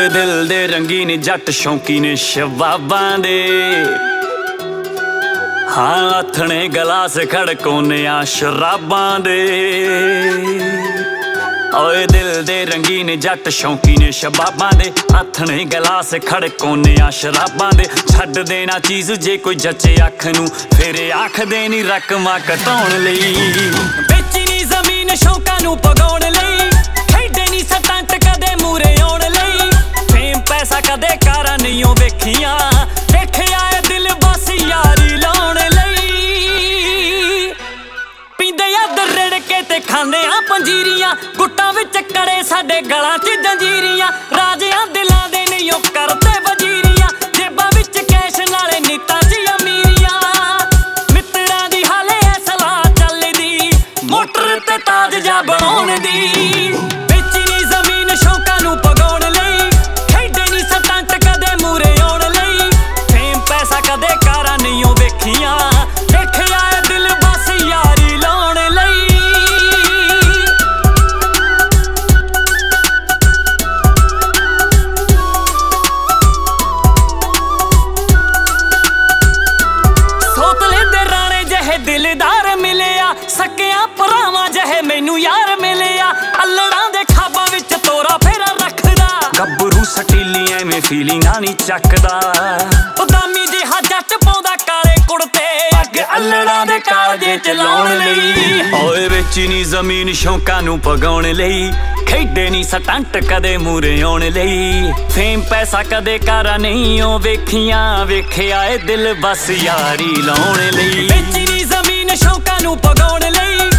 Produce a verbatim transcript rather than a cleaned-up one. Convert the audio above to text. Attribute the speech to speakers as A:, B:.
A: ਓਏ ਦਿਲ ਦੇ ਰੰਗੀਨ ਜੱਟ ਸ਼ੌਂਕੀ ਨੇ ਸ਼ਬਾਬਾਂ ਦੇ, ਹਾਂ ਆਥਣੇ ਗਲਾਸ ਖੜਕਾਉਂਦਿਆਂ ਸ਼ਰਾਬਾਂ ਦੇ। ਓਏ ਦਿਲ ਦੇ ਰੰਗੀਨ ਜੱਟ ਸ਼ੌਂਕੀ ਨੇ ਸ਼ਬਾਬਾਂ ਦੇ, ਆਥਣੇ ਗਲਾਸ ਖੜਕਾਉਂਦਿਆਂ ਸ਼ਰਾਬਾਂ ਦੇ। ਛੱਡ ਦੇਣਾ ਚੀਜ਼ ਜੇ ਕੋਈ ਜੱਚੇ ਅੱਖ ਨੂੰ, ਫਿਰ ਆਖਦੇ ਨੀ ਰਕਮਾਂ ਘਟਾਉਣ ਲਈ। ਵੇਚੀ ਨੀ ਜ਼ਮੀਨ ਸ਼ੌਂਕਾਂ ਨੂੰ ਪਗਾਉਣ ਲਈ, ਖੇਡੇ ਨੀ ਸਟੰਟ ਕਦੇ ਮੂਰੇ ਆਉਣ ਲਈ। ਫੇਮ ਪੈਸਾ ਕਦੇ ਕਾਰਾਂ ਨਹੀਂ ਓ ਵੇਖੀਆਂ, ਵੇਖਿਆ ਏ ਦਿਲ ਬਸ ਯਾਰੀ ਲਾਉਣ ਲਈ। ਪੀਂਦੇ ਆ ਦਰੜ ਕੇ ਤੇ ਖਾਂਦੇ ਆ ਪੰਜੀਰੀਆਂ, ਗੁੱਟਾਂ ਵਿੱਚ ਕੜੇ ਸਾਡੇ ਗਲਾਂ 'ਚ ਜੰਜੀਰੀਆਂ। ਰਾਜਿਆਂ ਦਿਲਾਂ ਦੇ ਨਹੀਂ ਓ ਕਰਤੇ ਵਜ਼ੀਰੀਆਂ, ਜੇਬਾਂ ਵਿੱਚ ਕੈਸ਼ ਨਾਲੇ ਨੀਤਾਂ 'ਚ ਅਮੀਰੀਆਂ। ਮਿੱਤਰਾਂ ਦੀ ਹਾਲੇ ਐ ਸਲਾਹ ਚੱਲਦੀ, ਮੋਟਰ ਤੇ ਤਾਜ ਜਾ ਬਣਾਉਣ ਦੀ। ਵੇਚੀ ਨੀ ਜ਼ਮੀਨ ਸ਼ੌਂਕਾਂ ਨੂੰ ਪਗਾਉਣ ਲਈ, ਖੇਡੇ ਨੀ ਸਟੰਟ ਕਦੇ ਮੂਰੇ ਆਉਣ ਲਈ। ਫੇਮ ਪੈਸਾ ਕਦੇ ਕਾਰਾਂ ਨਹੀਂ ਓ ਵੇਖੀਆਂ, ਵੇਖਿਆ ਏ ਦਿਲ ਬਸ ਯਾਰੀ ਲਾਉਣ ਲਈ। ਸੋਤਲੇ ਦੇ ਰਾਣੇ ਜਿਹੇ ਦਿਲਦਾਰ ਮਿਲਿਆ, ਸਕਿਆ ਭਰਾਵਾਂ ਜਿਹੇ ਮੈਨੂੰ ਯਾਰ ਮਿਲਿਆ। ਅੱਲੜਾਂ ਦੇ ਖਾਬਾਂ ਵਿੱਚ ਤੋਰਾ ਫੇਰਾ ਰੱਖਦਾ, ਗੱਭਰੂ ਸਟੀਲੀ ਐਵੇਂ ਫੀਲਿੰਗਾਂ ਨੀ ਚੱਕਦਾ। ਉਦਾਮੀ ਜਿਹਾ ਜੱਟ ਪਾਉਂਦਾ ਕਾਲੇ ਕੁੜਤੇ, ਅੱਗ ਅੱਲੜਾਂ ਦੇ ਕਾਲਜੇ ਚ ਲਾਉਣ ਲਈ। ਓਏ ਵੇਚੀ ਨੀ ਜ਼ਮੀਨ ਸ਼ੌਂਕਾਂ ਨੂੰ ਪਗਾਉਣ ਲਈ, ਖੇਡੇ ਨੀ ਸਟੰਟ ਕਦੇ ਮੂਰੇ ਆਉਣ ਲਈ। ਫੇਮ ਪੈਸਾ ਕਦੇ ਕਾਰਾਂ ਨਹੀਂ ਓ ਵੇਖੀਆਂ, ਵੇਖਿਆ ਏ ਦਿਲ ਬਸ ਯਾਰੀ ਲਾਉਣ ਲਈ। ਵੇਚੀ ਨੀ ਜ਼ਮੀਨ ਸ਼ੌਂਕਾਂ ਨੂੰ ਪਗਾਉਣ ਲਈ,